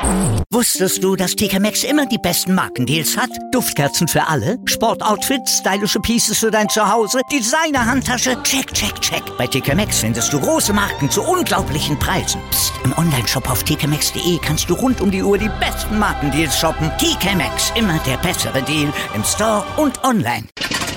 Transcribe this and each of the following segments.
Wusstest du, dass TK Maxx immer die besten Markendeals hat? Duftkerzen für alle, Sportoutfits, stylische Pieces für dein Zuhause, Designer-Handtasche, check, check, check. Bei TK Maxx findest du große Marken zu unglaublichen Preisen. Psst. Im Onlineshop auf tkmaxx.de kannst du rund um die Uhr die besten Markendeals shoppen. TK Maxx, immer der bessere Deal im Store und online.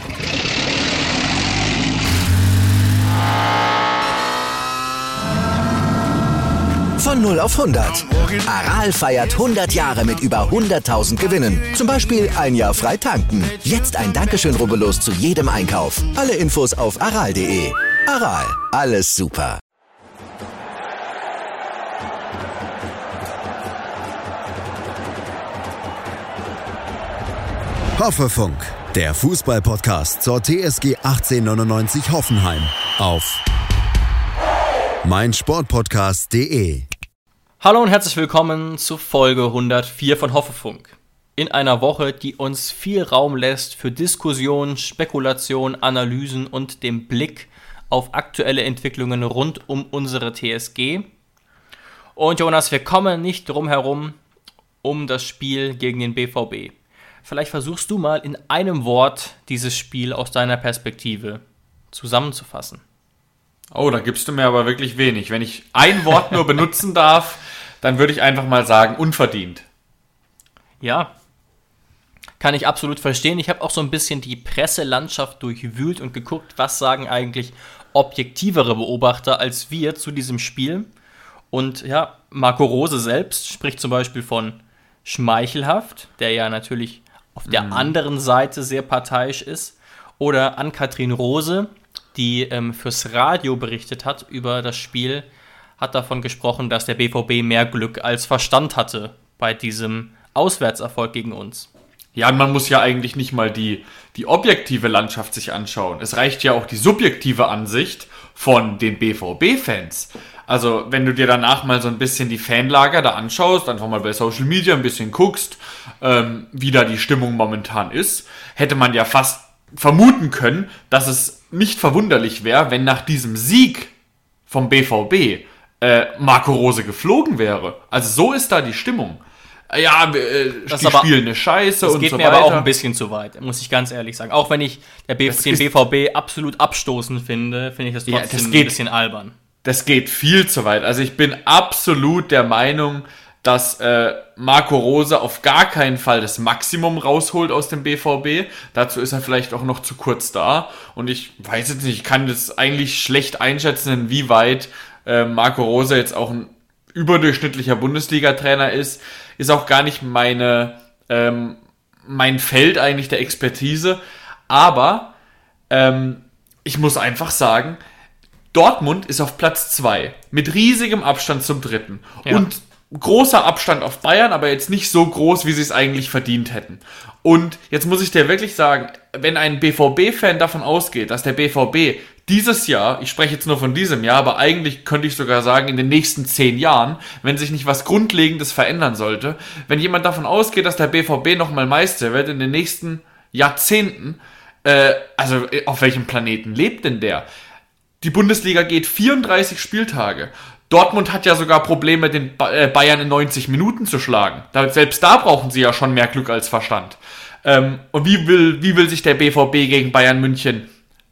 Von 0 auf 100. Aral feiert 100 Jahre mit über 100.000 Gewinnen. Zum Beispiel ein Jahr frei tanken. Jetzt ein Dankeschön, rubbellos zu jedem Einkauf. Alle Infos auf aral.de. Aral, alles super. Hoffefunk, der Fußball-Podcast zur TSG 1899 Hoffenheim auf meinsportpodcast.de. Hallo und herzlich willkommen zu Folge 104 von Hoffefunk. In einer Woche, die uns viel Raum lässt für Diskussionen, Spekulationen, Analysen und den Blick auf aktuelle Entwicklungen rund um unsere TSG. Und Jonas, wir kommen nicht drum herum um das Spiel gegen den BVB. Vielleicht versuchst du mal in einem Wort dieses Spiel aus deiner Perspektive zusammenzufassen. Oh, da gibst du mir aber wirklich wenig. Wenn ich ein Wort nur benutzen darf, dann würde ich einfach mal sagen, unverdient. Ja, kann ich absolut verstehen. Ich habe auch so ein bisschen die Presselandschaft durchwühlt und geguckt, was sagen eigentlich objektivere Beobachter als wir zu diesem Spiel. Und ja, Marco Rose selbst spricht zum Beispiel von schmeichelhaft, der ja natürlich auf der anderen Seite sehr parteiisch ist. Oder Ann-Kathrin Rose, die fürs Radio berichtet hat über das Spiel, hat davon gesprochen, dass der BVB mehr Glück als Verstand hatte bei diesem Auswärtserfolg gegen uns. Ja, und man muss ja eigentlich nicht mal die objektive Landschaft sich anschauen. Es reicht ja auch die subjektive Ansicht von den BVB-Fans. Also, wenn du dir danach mal so ein bisschen die Fanlager da anschaust, einfach mal bei Social Media ein bisschen guckst, wie da die Stimmung momentan ist, hätte man ja fast vermuten können, dass es nicht verwunderlich wäre, wenn nach diesem Sieg vom BVB Marco Rose geflogen wäre. Also so ist da die Stimmung. Ja, die spielen eine Scheiße und so weiter. Das geht mir aber auch ein bisschen zu weit, muss ich ganz ehrlich sagen. Auch wenn ich den BVB absolut abstoßend finde, finde ich das trotzdem ein bisschen albern. Das geht viel zu weit. Also ich bin absolut der Meinung, dass Marco Rose auf gar keinen Fall das Maximum rausholt aus dem BVB. Dazu ist er vielleicht auch noch zu kurz da. Und ich weiß jetzt nicht, ich kann das eigentlich schlecht einschätzen, inwieweit Marco Rose jetzt auch ein überdurchschnittlicher Bundesliga-Trainer ist. Ist auch gar nicht mein Feld eigentlich der Expertise. Aber ich muss einfach sagen, Dortmund ist auf Platz 2 mit riesigem Abstand zum 3. Ja. Und großer Abstand auf Bayern, aber jetzt nicht so groß, wie sie es eigentlich verdient hätten. Und jetzt muss ich dir wirklich sagen, wenn ein BVB-Fan davon ausgeht, dass der BVB dieses Jahr, ich spreche jetzt nur von diesem Jahr, aber eigentlich könnte ich sogar sagen, in den nächsten 10 Jahren, wenn sich nicht was Grundlegendes verändern sollte, wenn jemand davon ausgeht, dass der BVB nochmal Meister wird in den nächsten Jahrzehnten, also auf welchem Planeten lebt denn der? Die Bundesliga geht 34 Spieltage. Dortmund hat ja sogar Probleme, den Bayern in 90 Minuten zu schlagen. Selbst da brauchen sie ja schon mehr Glück als Verstand. Und wie will sich der BVB gegen Bayern München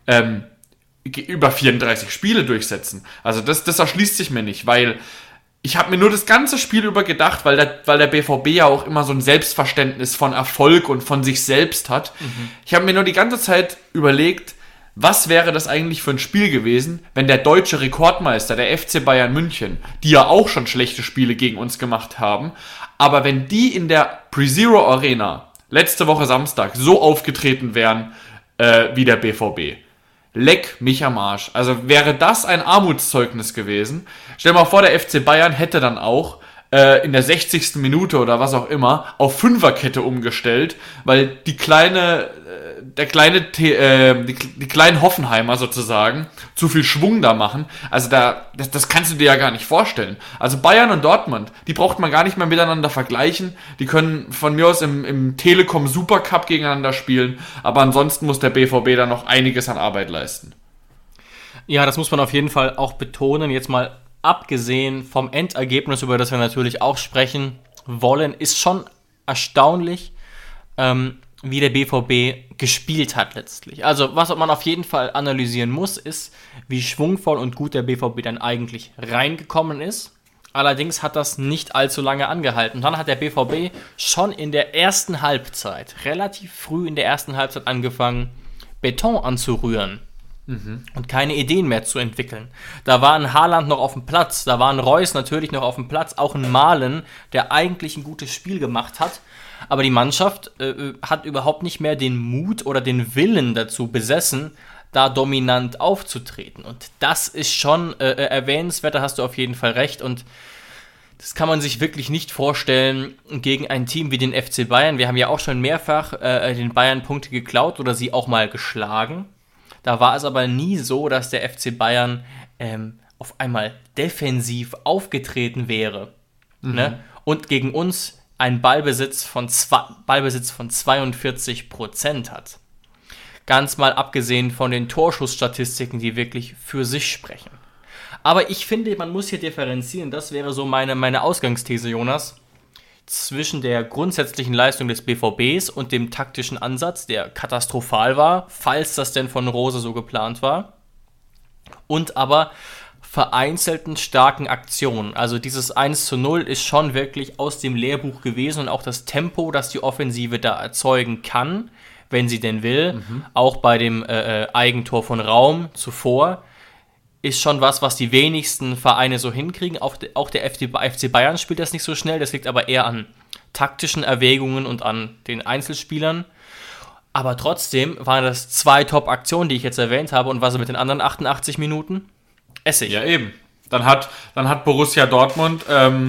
über 34 Spiele durchsetzen? Also das erschließt sich mir nicht, weil ich habe mir nur das ganze Spiel über gedacht, weil der BVB ja auch immer so ein Selbstverständnis von Erfolg und von sich selbst hat. Ich habe mir nur die ganze Zeit überlegt, was wäre das eigentlich für ein Spiel gewesen, wenn der deutsche Rekordmeister, der FC Bayern München, die ja auch schon schlechte Spiele gegen uns gemacht haben, aber wenn die in der Pre-Zero Arena letzte Woche Samstag so aufgetreten wären wie der BVB. Leck mich am Arsch. Also wäre das ein Armutszeugnis gewesen. Stell dir mal vor, der FC Bayern hätte dann auch in der 60. Minute oder was auch immer auf Fünferkette umgestellt, weil die kleinen Hoffenheimer sozusagen zu viel Schwung da machen. Also das kannst du dir ja gar nicht vorstellen. Also Bayern und Dortmund, die braucht man gar nicht mehr miteinander vergleichen. Die können von mir aus im Telekom Supercup gegeneinander spielen, aber ansonsten muss der BVB da noch einiges an Arbeit leisten. Ja, das muss man auf jeden Fall auch betonen. Jetzt mal abgesehen vom Endergebnis, über das wir natürlich auch sprechen wollen, ist schon erstaunlich, wie der BVB gespielt hat letztlich. Also was man auf jeden Fall analysieren muss, ist, wie schwungvoll und gut der BVB dann eigentlich reingekommen ist. Allerdings hat das nicht allzu lange angehalten. Dann hat der BVB schon in der ersten Halbzeit, relativ früh in der ersten Halbzeit angefangen, Beton anzurühren und keine Ideen mehr zu entwickeln. Da war ein Haaland noch auf dem Platz, da war ein Reus natürlich noch auf dem Platz, auch ein Malen, der eigentlich ein gutes Spiel gemacht hat. Aber die Mannschaft hat überhaupt nicht mehr den Mut oder den Willen dazu besessen, da dominant aufzutreten. Und das ist schon erwähnenswert, da hast du auf jeden Fall recht. Und das kann man sich wirklich nicht vorstellen gegen ein Team wie den FC Bayern. Wir haben ja auch schon mehrfach den Bayern Punkte geklaut oder sie auch mal geschlagen. Da war es aber nie so, dass der FC Bayern auf einmal defensiv aufgetreten wäre. Ne? Und gegen uns einen Ballbesitz von 42% hat. Ganz mal abgesehen von den Torschussstatistiken, die wirklich für sich sprechen. Aber ich finde, man muss hier differenzieren, das wäre so meine Ausgangsthese, Jonas, zwischen der grundsätzlichen Leistung des BVBs und dem taktischen Ansatz, der katastrophal war, falls das denn von Rose so geplant war, und aber vereinzelten starken Aktionen. Also dieses 1:0 ist schon wirklich aus dem Lehrbuch gewesen und auch das Tempo, das die Offensive da erzeugen kann, wenn sie denn will, auch bei dem Eigentor von Raum zuvor, ist schon was die wenigsten Vereine so hinkriegen. Auch der FC Bayern spielt das nicht so schnell, das liegt aber eher an taktischen Erwägungen und an den Einzelspielern. Aber trotzdem waren das 2 Top-Aktionen, die ich jetzt erwähnt habe. Und was mit den anderen 88 Minuten? Essig. Ja, eben. Dann hat Borussia Dortmund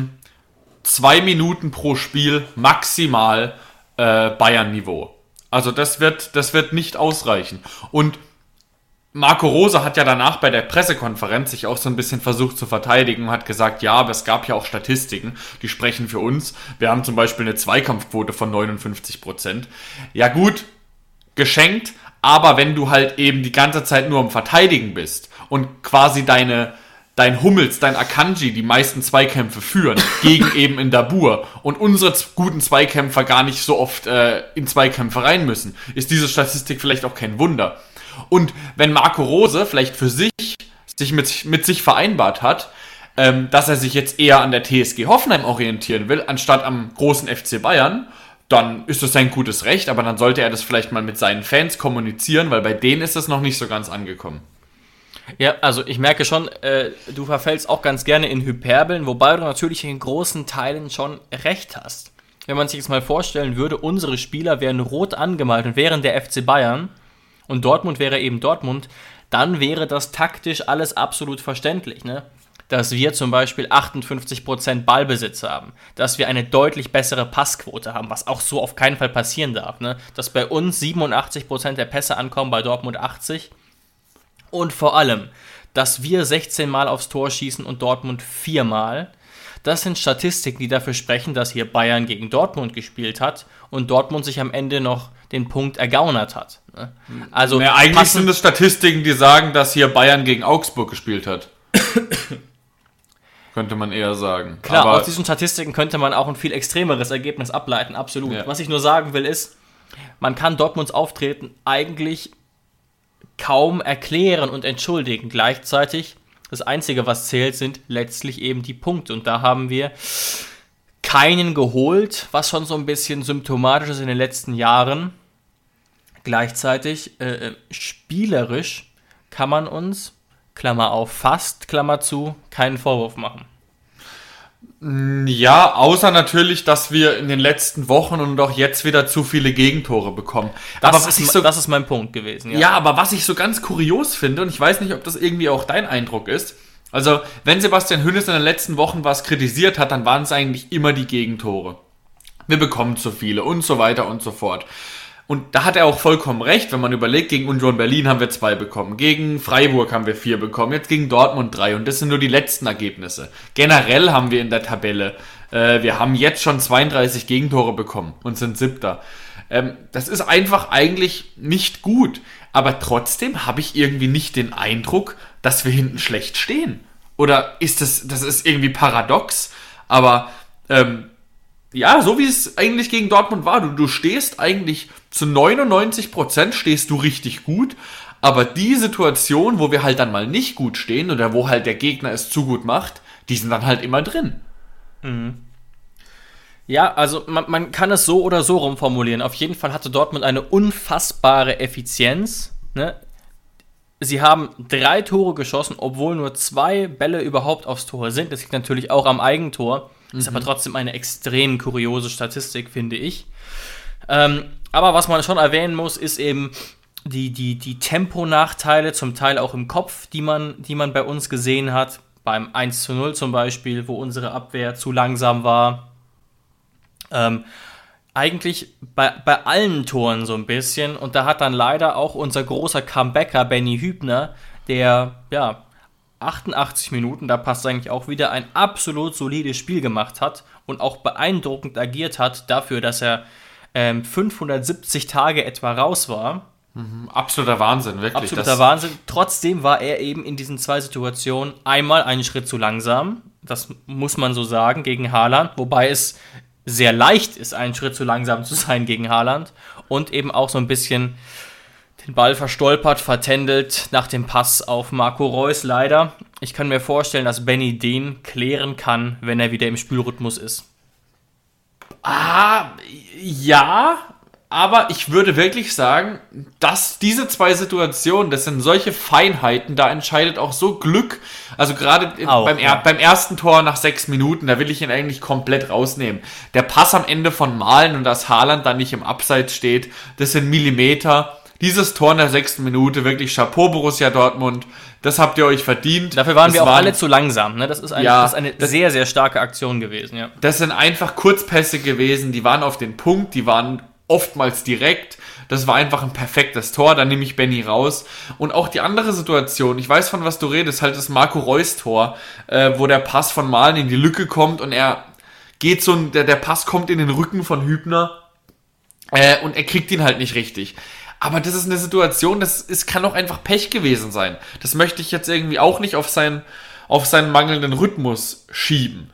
2 Minuten pro Spiel maximal Bayern-Niveau. Also das wird nicht ausreichen. Und Marco Rose hat ja danach bei der Pressekonferenz sich auch so ein bisschen versucht zu verteidigen und hat gesagt, ja, aber es gab ja auch Statistiken, die sprechen für uns. Wir haben zum Beispiel eine Zweikampfquote von 59%. Ja gut, geschenkt, aber wenn du halt eben die ganze Zeit nur am Verteidigen bist und quasi dein Hummels, dein Akanji die meisten Zweikämpfe führen, gegen eben in Dabur und unsere guten Zweikämpfer gar nicht so oft in Zweikämpfe rein müssen, ist diese Statistik vielleicht auch kein Wunder. Und wenn Marco Rose vielleicht für sich mit sich vereinbart hat, dass er sich jetzt eher an der TSG Hoffenheim orientieren will, anstatt am großen FC Bayern, dann ist das sein gutes Recht, aber dann sollte er das vielleicht mal mit seinen Fans kommunizieren, weil bei denen ist das noch nicht so ganz angekommen. Ja, also ich merke schon, du verfällst auch ganz gerne in Hyperbeln, wobei du natürlich in großen Teilen schon recht hast. Wenn man sich jetzt mal vorstellen würde, unsere Spieler wären rot angemalt und wären der FC Bayern und Dortmund wäre eben Dortmund, dann wäre das taktisch alles absolut verständlich, ne? Dass wir zum Beispiel 58% Ballbesitz haben, dass wir eine deutlich bessere Passquote haben, was auch so auf keinen Fall passieren darf, ne? Dass bei uns 87% der Pässe ankommen, bei Dortmund 80%. Und vor allem, dass wir 16 Mal aufs Tor schießen und Dortmund 4 Mal. Das sind Statistiken, die dafür sprechen, dass hier Bayern gegen Dortmund gespielt hat und Dortmund sich am Ende noch den Punkt ergaunert hat. Also eigentlich sind es Statistiken, die sagen, dass hier Bayern gegen Augsburg gespielt hat. Könnte man eher sagen. Klar, aus diesen Statistiken könnte man auch ein viel extremeres Ergebnis ableiten, absolut. Ja. Was ich nur sagen will ist, man kann Dortmunds Auftreten eigentlich kaum erklären und entschuldigen. Gleichzeitig, das Einzige, was zählt, sind letztlich eben die Punkte. Und da haben wir keinen geholt, was schon so ein bisschen symptomatisch ist in den letzten Jahren. Gleichzeitig, spielerisch kann man uns, Klammer auf, fast, Klammer zu, keinen Vorwurf machen. Ja, außer natürlich, dass wir in den letzten Wochen und auch jetzt wieder zu viele Gegentore bekommen. Das ist mein Punkt gewesen. Ja, aber was ich so ganz kurios finde, und ich weiß nicht, ob das irgendwie auch dein Eindruck ist, also wenn Sebastian Hoeneß in den letzten Wochen was kritisiert hat, dann waren es eigentlich immer die Gegentore. Wir bekommen zu viele und so weiter und so fort. Und da hat er auch vollkommen recht, wenn man überlegt, gegen Union Berlin haben wir 2 bekommen, gegen Freiburg haben wir 4 bekommen, jetzt gegen Dortmund 3 und das sind nur die letzten Ergebnisse. Generell haben wir in der Tabelle, wir haben jetzt schon 32 Gegentore bekommen und sind 7. Das ist einfach eigentlich nicht gut, aber trotzdem habe ich irgendwie nicht den Eindruck, dass wir hinten schlecht stehen. Oder ist das ist irgendwie paradox, aber ja, so wie es eigentlich gegen Dortmund war. Du stehst eigentlich zu 99% stehst du richtig gut, aber die Situation, wo wir halt dann mal nicht gut stehen oder wo halt der Gegner es zu gut macht, die sind dann halt immer drin. Ja, also man kann es so oder so rumformulieren. Auf jeden Fall hatte Dortmund eine unfassbare Effizienz. Ne? Sie haben 3 Tore geschossen, obwohl nur 2 Bälle überhaupt aufs Tor sind. Das liegt natürlich auch am Eigentor. Ist aber trotzdem eine extrem kuriose Statistik, finde ich. Aber was man schon erwähnen muss, ist eben die Temponachteile, zum Teil auch im Kopf, die man bei uns gesehen hat. Beim 1:0 zum Beispiel, wo unsere Abwehr zu langsam war. Eigentlich bei allen Toren so ein bisschen. Und da hat dann leider auch unser großer Comebacker Benny Hübner, der 88 Minuten, da passt eigentlich auch wieder, ein absolut solides Spiel gemacht hat und auch beeindruckend agiert hat dafür, dass er 570 Tage etwa raus war. Absoluter Wahnsinn, wirklich. Absoluter Wahnsinn. Trotzdem war er eben in diesen 2 Situationen einmal einen Schritt zu langsam, das muss man so sagen, gegen Haaland, wobei es sehr leicht ist, einen Schritt zu langsam zu sein gegen Haaland und eben auch so ein bisschen den Ball verstolpert, vertändelt nach dem Pass auf Marco Reus leider. Ich kann mir vorstellen, dass Benny den klären kann, wenn er wieder im Spielrhythmus ist. Ja, aber ich würde wirklich sagen, dass diese 2 Situationen, das sind solche Feinheiten, da entscheidet auch so Glück. Also gerade beim ersten Tor nach 6 Minuten, da will ich ihn eigentlich komplett rausnehmen. Der Pass am Ende von Malen und dass Haaland da nicht im Abseits steht, das sind Millimeter. Dieses Tor in der 6. Minute, wirklich Chapeau Borussia Dortmund, das habt ihr euch verdient. Dafür waren wir auch alle zu langsam, ne? Das ist eine sehr, sehr starke Aktion gewesen, ja. Das sind einfach Kurzpässe gewesen, die waren auf den Punkt, die waren oftmals direkt. Das war einfach ein perfektes Tor, da nehme ich Benny raus. Und auch die andere Situation, ich weiß, von was du redest, halt das Marco Reus Tor, wo der Pass von Malen in die Lücke kommt und er geht der Pass kommt in den Rücken von Hübner und er kriegt ihn halt nicht richtig. Aber das ist eine Situation, kann auch einfach Pech gewesen sein. Das möchte ich jetzt irgendwie auch nicht auf seinen mangelnden Rhythmus schieben.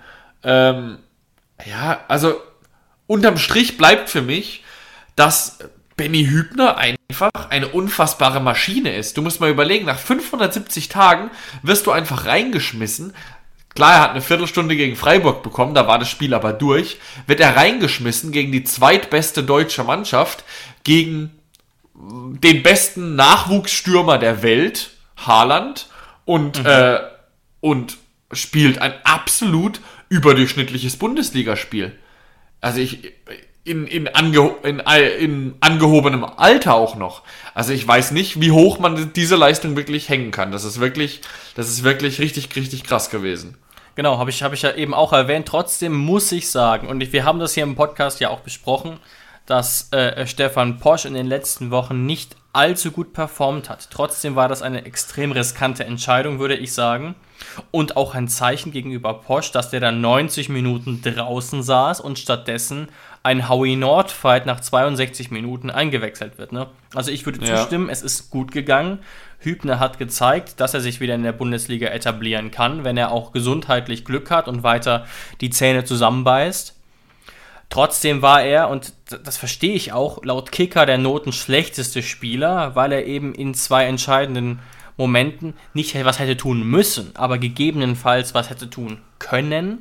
Also unterm Strich bleibt für mich, dass Benny Hübner einfach eine unfassbare Maschine ist. Du musst mal überlegen, nach 570 Tagen wirst du einfach reingeschmissen. Klar, er hat eine Viertelstunde gegen Freiburg bekommen, da war das Spiel aber durch. Wird er reingeschmissen gegen die zweitbeste deutsche Mannschaft, gegen den besten Nachwuchsstürmer der Welt, Haaland, und spielt ein absolut überdurchschnittliches Bundesligaspiel. Also in angehobenem Alter auch noch. Also ich weiß nicht, wie hoch man diese Leistung wirklich hängen kann. Das ist wirklich richtig, richtig krass gewesen. Genau, habe ich ja eben auch erwähnt. Trotzdem muss ich sagen, und wir haben das hier im Podcast ja auch besprochen, dass Stefan Posch in den letzten Wochen nicht allzu gut performt hat. Trotzdem war das eine extrem riskante Entscheidung, würde ich sagen. Und auch ein Zeichen gegenüber Posch, dass der dann 90 Minuten draußen saß und stattdessen ein Howie-Nord-Fight nach 62 Minuten eingewechselt wird. Ne? Also ich würde zustimmen, es ist gut gegangen. Hübner hat gezeigt, dass er sich wieder in der Bundesliga etablieren kann, wenn er auch gesundheitlich Glück hat und weiter die Zähne zusammenbeißt. Trotzdem war er, und das verstehe ich auch, laut Kicker der notenschlechteste Spieler, weil er eben in 2 entscheidenden Momenten nicht was hätte tun müssen, aber gegebenenfalls was hätte tun können.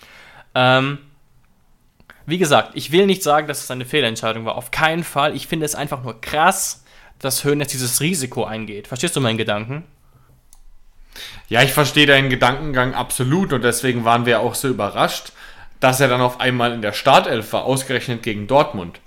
Wie gesagt, ich will nicht sagen, dass es eine Fehlentscheidung war. Auf keinen Fall. Ich finde es einfach nur krass, dass Hoeneß dieses Risiko eingeht. Verstehst du meinen Gedanken? Ja, ich verstehe deinen Gedankengang absolut und deswegen waren wir auch so überrascht, dass er dann auf einmal in der Startelf war, ausgerechnet gegen Dortmund.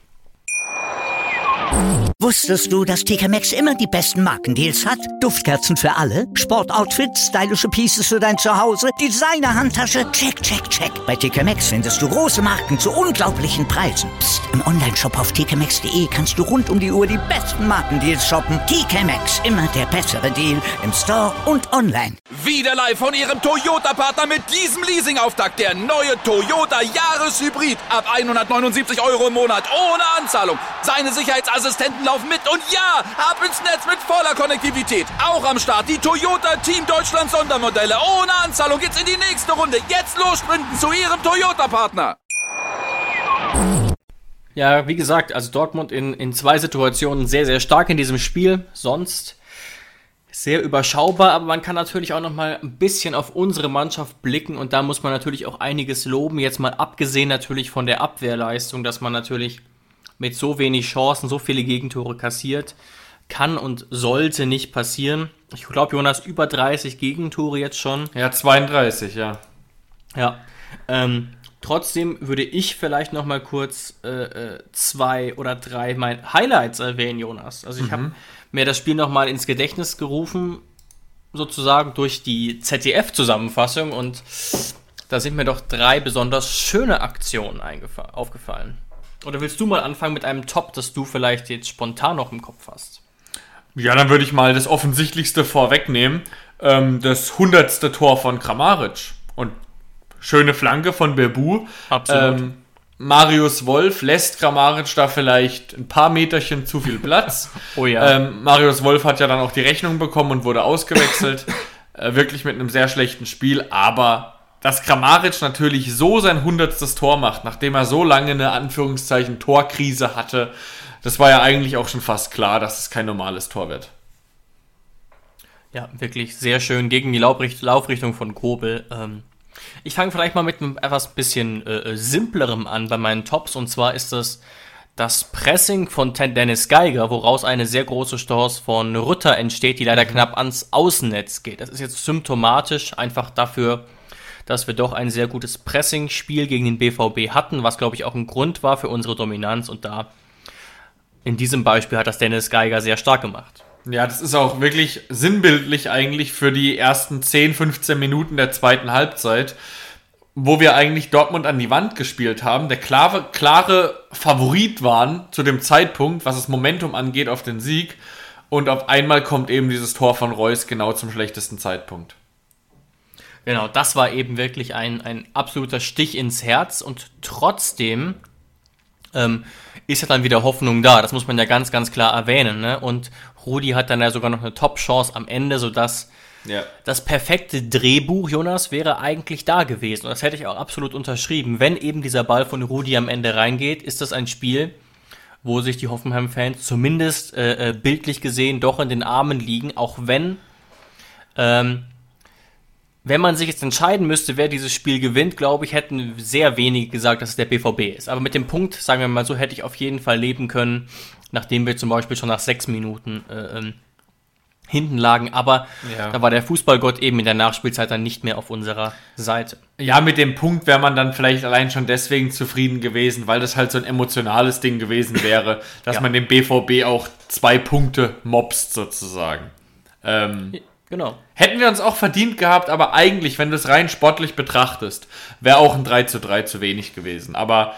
Wusstest du, dass TK Maxx immer die besten Markendeals hat? Duftkerzen für alle, Sportoutfits, stylische Pieces für dein Zuhause, Designer-Handtasche, check, check, check. Bei TK Maxx findest du große Marken zu unglaublichen Preisen. Psst. Im Onlineshop auf tkmaxx.de kannst du rund um die Uhr die besten Markendeals shoppen. TK Maxx, immer der bessere Deal im Store und online. Wieder live von Ihrem Toyota-Partner mit diesem Leasing-Auftakt. Der neue Toyota Jahreshybrid. Ab 179 € im Monat, ohne Anzahlung. Seine Sicherheitsassistenten laufen mit und ja, ab ins Netz mit voller Konnektivität. Auch am Start die Toyota Team Deutschland Sondermodelle. Ohne Anzahlung geht's in die nächste Runde. Jetzt los sprinten zu Ihrem Toyota-Partner. Ja, wie gesagt, also Dortmund in 2 Situationen sehr, sehr stark in diesem Spiel. Sonst sehr überschaubar, aber man kann natürlich auch noch mal ein bisschen auf unsere Mannschaft blicken und da muss man natürlich auch einiges loben. Jetzt mal abgesehen natürlich von der Abwehrleistung, dass man natürlich mit so wenig Chancen so viele Gegentore kassiert. Kann und sollte nicht passieren. Ich glaube, Jonas, über 30 Gegentore jetzt schon. Ja, 32, ja. Ja, trotzdem würde ich vielleicht noch mal kurz 2 oder 3 meine Highlights erwähnen, Jonas. Also ich habe mir das Spiel noch mal ins Gedächtnis gerufen, sozusagen durch die ZDF-Zusammenfassung und da sind mir doch 3 besonders schöne Aktionen aufgefallen. Oder willst du mal anfangen mit einem Top, das du vielleicht jetzt spontan noch im Kopf hast? Ja, dann würde ich mal das Offensichtlichste vorwegnehmen. Das 100. Tor von Kramaric. Und schöne Flanke von Bebu. Absolut. Marius Wolf lässt Kramaric da vielleicht ein paar Meterchen zu viel Platz. Oh ja. Marius Wolf hat ja dann auch die Rechnung bekommen und wurde ausgewechselt. Wirklich mit einem sehr schlechten Spiel. Aber dass Kramaric natürlich so sein 100. Tor macht, nachdem er so lange eine Anführungszeichen Torkrise hatte, das war ja eigentlich auch schon fast klar, dass es kein normales Tor wird. Ja, wirklich sehr schön gegen die Laufrichtung von Kobel. Ich fange vielleicht mal mit einem etwas bisschen simplerem an bei meinen Tops. Und zwar ist das Pressing von Dennis Geiger, woraus eine sehr große Chance von Rutter entsteht, die leider knapp ans Außennetz geht. Das ist jetzt symptomatisch einfach dafür, dass wir doch ein sehr gutes Pressing-Spiel gegen den BVB hatten, was, glaube ich, auch ein Grund war für unsere Dominanz. Und da in diesem Beispiel hat das Dennis Geiger sehr stark gemacht. Ja, das ist auch wirklich sinnbildlich eigentlich für die ersten 10, 15 Minuten der zweiten Halbzeit, wo wir eigentlich Dortmund an die Wand gespielt haben, der klare Favorit waren zu dem Zeitpunkt, was das Momentum angeht auf den Sieg. Und auf einmal kommt eben dieses Tor von Reus genau zum schlechtesten Zeitpunkt. Genau, das war eben wirklich ein absoluter Stich ins Herz und trotzdem ist ja dann wieder Hoffnung da. Das muss man ja ganz, ganz klar erwähnen. Ne? Und Rudi hat dann ja sogar noch eine Top-Chance am Ende, sodass das perfekte Drehbuch, Jonas, wäre eigentlich da gewesen. Und das hätte ich auch absolut unterschrieben. Wenn eben dieser Ball von Rudi am Ende reingeht, ist das ein Spiel, wo sich die Hoffenheim-Fans zumindest bildlich gesehen doch in den Armen liegen, auch wenn man sich jetzt entscheiden müsste, wer dieses Spiel gewinnt, glaube ich, hätten sehr wenige gesagt, dass es der BVB ist. Aber mit dem Punkt, sagen wir mal so, hätte ich auf jeden Fall leben können, nachdem wir zum Beispiel schon nach 6 Minuten hinten lagen. Aber da war der Fußballgott eben in der Nachspielzeit dann nicht mehr auf unserer Seite. Ja, mit dem Punkt wäre man dann vielleicht allein schon deswegen zufrieden gewesen, weil das halt so ein emotionales Ding gewesen wäre, dass man dem BVB auch 2 Punkte mobst sozusagen. Genau. Hätten wir uns auch verdient gehabt, aber eigentlich, wenn du es rein sportlich betrachtest, wäre auch ein 3:3 zu wenig gewesen. Aber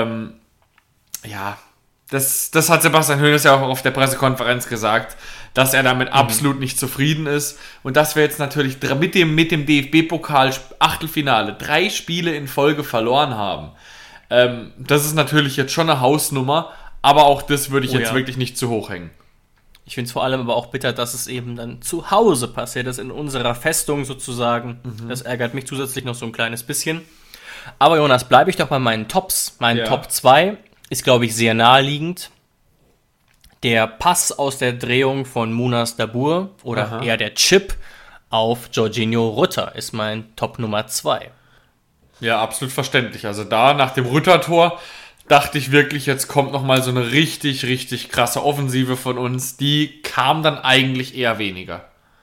das hat Sebastian Hoeneß ja auch auf der Pressekonferenz gesagt, dass er damit absolut nicht zufrieden ist. Und dass wir jetzt natürlich mit dem DFB-Pokal Achtelfinale 3 Spiele in Folge verloren haben. Das ist natürlich jetzt schon eine Hausnummer, aber auch das würde ich jetzt wirklich nicht zu hoch hängen. Ich finde es vor allem aber auch bitter, dass es eben dann zu Hause passiert ist, in unserer Festung sozusagen. Das ärgert mich zusätzlich noch so ein kleines bisschen. Aber Jonas, bleibe ich doch bei meinen Tops. Mein Top 2 ist, glaube ich, sehr naheliegend. Der Pass aus der Drehung von Munas Dabbur oder eher der Chip auf Jorginho Rutter ist mein Top Nummer 2. Ja, absolut verständlich. Also da nach dem Rutter-Tor dachte ich wirklich, jetzt kommt nochmal so eine richtig, richtig krasse Offensive von uns. Die kam dann eigentlich eher weniger.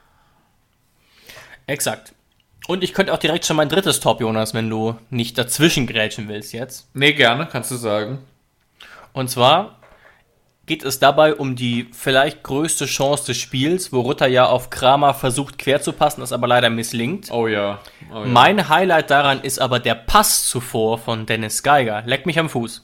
Exakt. Und ich könnte auch direkt schon mein drittes Top, Jonas, wenn du nicht dazwischen grätschen willst jetzt. Nee, gerne, kannst du sagen. Und zwar geht es dabei um die vielleicht größte Chance des Spiels, wo Rutter ja auf Kramer versucht quer zu passen, das aber leider misslingt. Oh ja. Mein Highlight daran ist aber der Pass zuvor von Dennis Geiger. Leck mich am Fuß.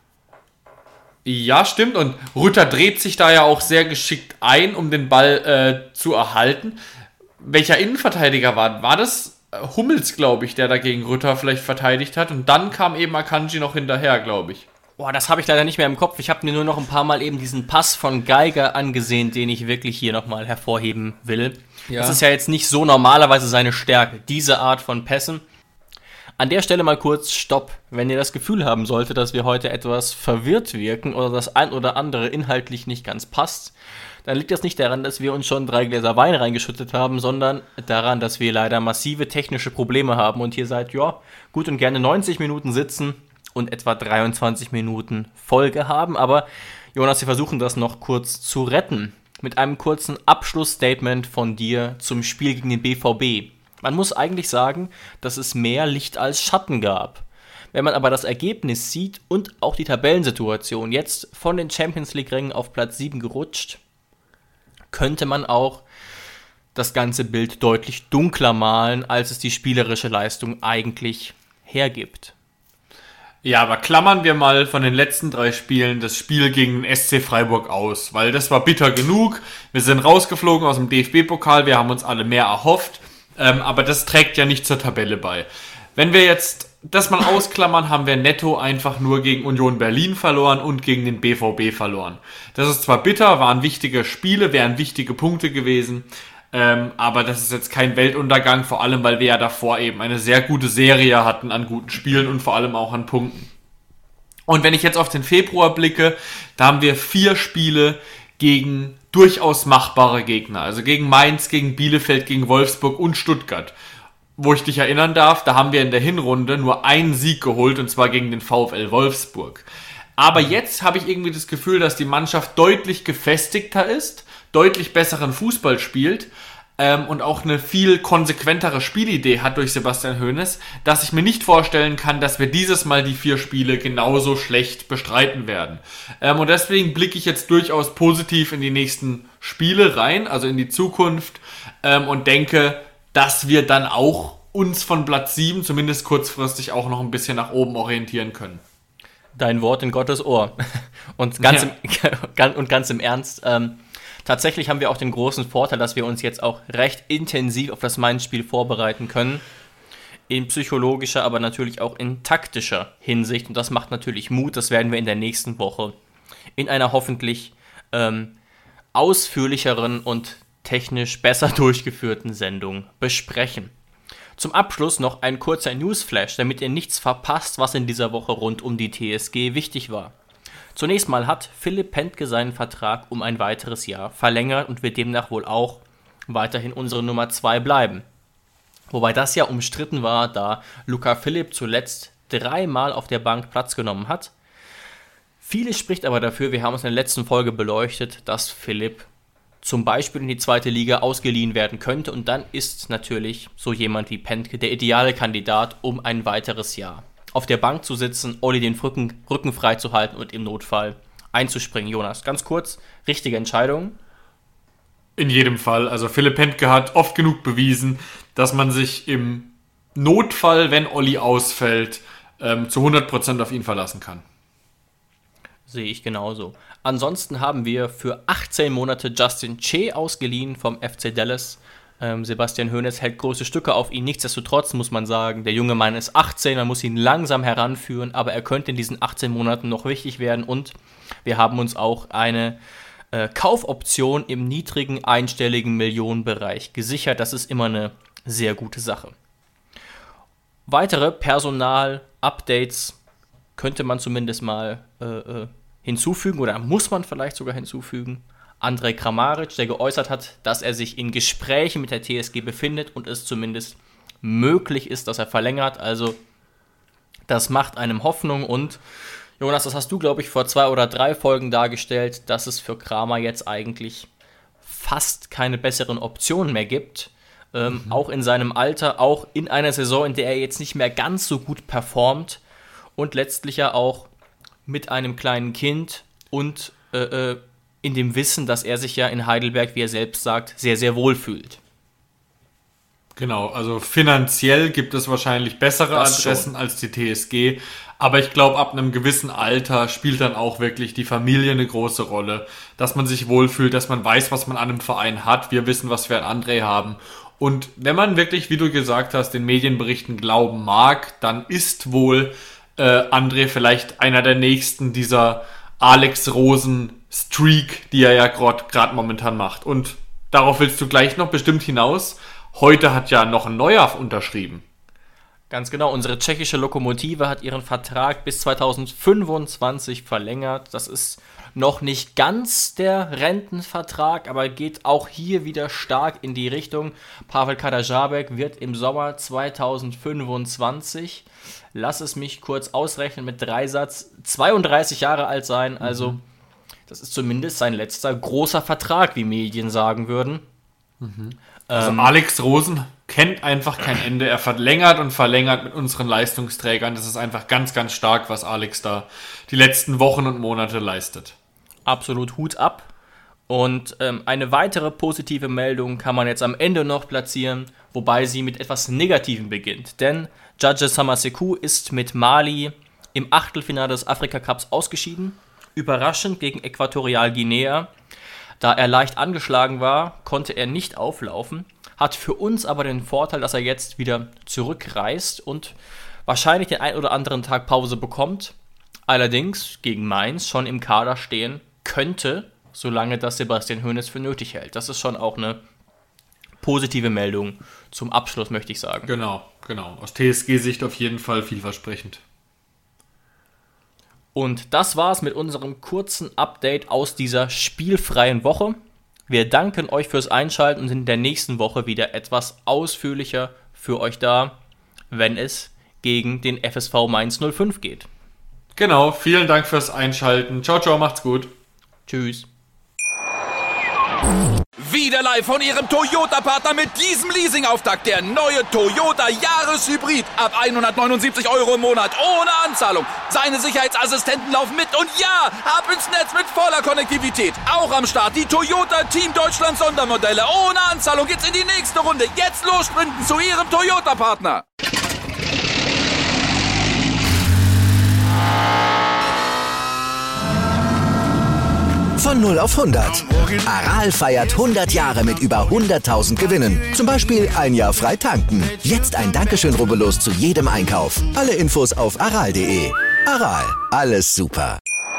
Ja, stimmt. Und Rutter dreht sich da ja auch sehr geschickt ein, um den Ball zu erhalten. Welcher Innenverteidiger war? War das Hummels, glaube ich, der dagegen Rutter vielleicht verteidigt hat? Und dann kam eben Akanji noch hinterher, glaube ich. Boah, das habe ich leider nicht mehr im Kopf. Ich habe mir nur noch ein paar Mal eben diesen Pass von Geiger angesehen, den ich wirklich hier nochmal hervorheben will. Ja. Das ist ja jetzt nicht so normalerweise seine Stärke, diese Art von Pässen. An der Stelle mal kurz Stopp. Wenn ihr das Gefühl haben solltet, dass wir heute etwas verwirrt wirken oder das ein oder andere inhaltlich nicht ganz passt, dann liegt das nicht daran, dass wir uns schon 3 Gläser Wein reingeschüttet haben, sondern daran, dass wir leider massive technische Probleme haben und hier seit, gut und gerne 90 Minuten sitzen und etwa 23 Minuten Folge haben. Aber Jonas, wir versuchen das noch kurz zu retten. Mit einem kurzen Abschlussstatement von dir zum Spiel gegen den BVB. Man muss eigentlich sagen, dass es mehr Licht als Schatten gab. Wenn man aber das Ergebnis sieht und auch die Tabellensituation, jetzt von den Champions-League-Rängen auf Platz 7 gerutscht, könnte man auch das ganze Bild deutlich dunkler malen, als es die spielerische Leistung eigentlich hergibt. Ja, aber klammern wir mal von den letzten 3 Spielen das Spiel gegen den SC Freiburg aus, weil das war bitter genug. Wir sind rausgeflogen aus dem DFB-Pokal, wir haben uns alle mehr erhofft, aber das trägt ja nicht zur Tabelle bei. Wenn wir jetzt das mal ausklammern, haben wir netto einfach nur gegen Union Berlin verloren und gegen den BVB verloren. Das ist zwar bitter, waren wichtige Spiele, wären wichtige Punkte gewesen, aber das ist jetzt kein Weltuntergang, vor allem, weil wir ja davor eben eine sehr gute Serie hatten an guten Spielen und vor allem auch an Punkten. Und wenn ich jetzt auf den Februar blicke, da haben wir 4 Spiele gegen durchaus machbare Gegner, also gegen Mainz, gegen Bielefeld, gegen Wolfsburg und Stuttgart. Wo ich dich erinnern darf, da haben wir in der Hinrunde nur einen Sieg geholt, und zwar gegen den VfL Wolfsburg. Aber jetzt habe ich irgendwie das Gefühl, dass die Mannschaft deutlich gefestigter ist, deutlich besseren Fußball spielt und auch eine viel konsequentere Spielidee hat durch Sebastian Hoeneß, dass ich mir nicht vorstellen kann, dass wir dieses Mal die 4 Spiele genauso schlecht bestreiten werden. Und deswegen blicke ich jetzt durchaus positiv in die nächsten Spiele rein, also in die Zukunft, und denke, dass wir dann auch uns von Platz 7 zumindest kurzfristig auch noch ein bisschen nach oben orientieren können. Dein Wort in Gottes Ohr. Und ganz im Ernst, tatsächlich haben wir auch den großen Vorteil, dass wir uns jetzt auch recht intensiv auf das Mainz-Spiel vorbereiten können. In psychologischer, aber natürlich auch in taktischer Hinsicht. Und das macht natürlich Mut. Das werden wir in der nächsten Woche in einer hoffentlich ausführlicheren und technisch besser durchgeführten Sendung besprechen. Zum Abschluss noch ein kurzer Newsflash, damit ihr nichts verpasst, was in dieser Woche rund um die TSG wichtig war. Zunächst mal hat Philipp Pentke seinen Vertrag um ein weiteres Jahr verlängert und wird demnach wohl auch weiterhin unsere Nummer 2 bleiben. Wobei das ja umstritten war, da Luca Philipp zuletzt 3 Mal auf der Bank Platz genommen hat. Vieles spricht aber dafür, wir haben es in der letzten Folge beleuchtet, dass Philipp zum Beispiel in die 2. Liga ausgeliehen werden könnte, und dann ist natürlich so jemand wie Pentke der ideale Kandidat, um ein weiteres Jahr auf der Bank zu sitzen, Olli den Rücken frei zu halten und im Notfall einzuspringen. Jonas, ganz kurz, richtige Entscheidung? In jedem Fall, also Philipp Pentke hat oft genug bewiesen, dass man sich im Notfall, wenn Olli ausfällt, zu 100% auf ihn verlassen kann. Sehe ich genauso. Ansonsten haben wir für 18 Monate Justin Che ausgeliehen vom FC Dallas. Sebastian Hoeneß hält große Stücke auf ihn. Nichtsdestotrotz muss man sagen, der junge Mann ist 18, man muss ihn langsam heranführen, aber er könnte in diesen 18 Monaten noch wichtig werden, und wir haben uns auch eine Kaufoption im niedrigen einstelligen Millionenbereich gesichert. Das ist immer eine sehr gute Sache. Weitere Personal-Updates könnte man zumindest mal hinzufügen, oder muss man vielleicht sogar hinzufügen. Andrej Kramaric, der geäußert hat, dass er sich in Gesprächen mit der TSG befindet und es zumindest möglich ist, dass er verlängert. Also das macht einem Hoffnung, und Jonas, das hast du, glaube ich, vor 2 oder 3 Folgen dargestellt, dass es für Kramer jetzt eigentlich fast keine besseren Optionen mehr gibt. Auch in seinem Alter, auch in einer Saison, in der er jetzt nicht mehr ganz so gut performt und letztlich ja auch mit einem kleinen Kind und in dem Wissen, dass er sich ja in Heidelberg, wie er selbst sagt, sehr, sehr wohl fühlt. Genau, also finanziell gibt es wahrscheinlich bessere Adressen als die TSG, aber ich glaube, ab einem gewissen Alter spielt dann auch wirklich die Familie eine große Rolle, dass man sich wohlfühlt, dass man weiß, was man an einem Verein hat, wir wissen, was wir an André haben, und wenn man wirklich, wie du gesagt hast, den Medienberichten glauben mag, dann ist wohl André vielleicht einer der nächsten dieser Alex Rosen-Streak, die er ja gerade momentan macht. Und darauf willst du gleich noch bestimmt hinaus. Heute hat ja noch ein neuer unterschrieben. Ganz genau, unsere tschechische Lokomotive hat ihren Vertrag bis 2025 verlängert. Das ist noch nicht ganz der Rentenvertrag, aber geht auch hier wieder stark in die Richtung. Pavel Kaderabek wird im Sommer 2025, lass es mich kurz ausrechnen mit Dreisatz, 32 Jahre alt sein. Also das ist zumindest sein letzter großer Vertrag, wie Medien sagen würden. Also Alex Rosen kennt einfach kein Ende. Er verlängert und verlängert mit unseren Leistungsträgern. Das ist einfach ganz, ganz stark, was Alex da die letzten Wochen und Monate leistet. Absolut Hut ab. Und eine weitere positive Meldung kann man jetzt am Ende noch platzieren, wobei sie mit etwas Negativem beginnt. Denn Judge Samaseku ist mit Mali im Achtelfinale des Afrika-Cups ausgeschieden. Überraschend gegen Äquatorialguinea. Da er leicht angeschlagen war, konnte er nicht auflaufen. Hat für uns aber den Vorteil, dass er jetzt wieder zurückreist und wahrscheinlich den ein oder anderen Tag Pause bekommt. Allerdings gegen Mainz schon im Kader stehen könnte, solange das Sebastian Hoeneß für nötig hält. Das ist schon auch eine positive Meldung zum Abschluss, möchte ich sagen. Genau. Aus TSG-Sicht auf jeden Fall vielversprechend. Und das war's mit unserem kurzen Update aus dieser spielfreien Woche. Wir danken euch fürs Einschalten und sind in der nächsten Woche wieder etwas ausführlicher für euch da, wenn es gegen den FSV Mainz 05 geht. Genau, vielen Dank fürs Einschalten. Ciao, ciao, macht's gut. Tschüss. Wieder live von Ihrem Toyota-Partner mit diesem Leasing-Auftakt. Der neue Toyota Jahreshybrid. Ab 179 € im Monat. Ohne Anzahlung. Seine Sicherheitsassistenten laufen mit. Und ja, ab ins Netz mit voller Konnektivität. Auch am Start die Toyota Team Deutschland Sondermodelle. Ohne Anzahlung geht's in die nächste Runde. Jetzt los sprinten zu Ihrem Toyota-Partner. Von 0 auf 100. Aral feiert 100 Jahre mit über 100.000 Gewinnen. Zum Beispiel ein Jahr frei tanken. Jetzt ein Dankeschön, rubbellos zu jedem Einkauf. Alle Infos auf aral.de. Aral, alles super.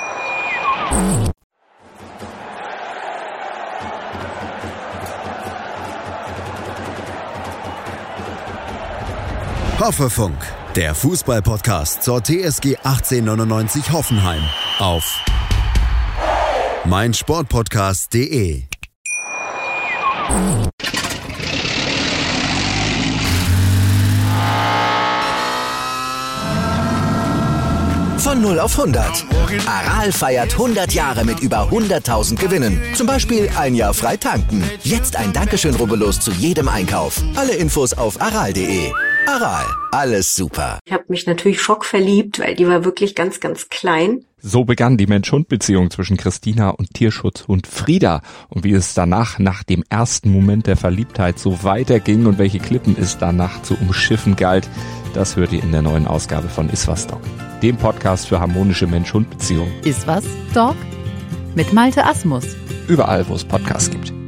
Hoffefunk, der Fußball-Podcast zur TSG 1899 Hoffenheim auf meinsportpodcast.de. Von 0 auf 100. Aral feiert 100 Jahre mit über 100.000 Gewinnen. Zum Beispiel ein Jahr frei tanken. Jetzt ein Dankeschön, rubbellos zu jedem Einkauf. Alle Infos auf aral.de. Aral, alles super. Ich habe mich natürlich schockverliebt, weil die war wirklich ganz, ganz klein. So begann die Mensch-Hund-Beziehung zwischen Christina und Tierschutzhund Frieda. Und wie es danach, nach dem ersten Moment der Verliebtheit, so weiterging und welche Klippen es danach zu umschiffen galt, das hört ihr in der neuen Ausgabe von Iswas Dog, dem Podcast für harmonische Mensch-Hund-Beziehungen. Iswas Dog mit Malte Asmus. Überall, wo es Podcasts gibt.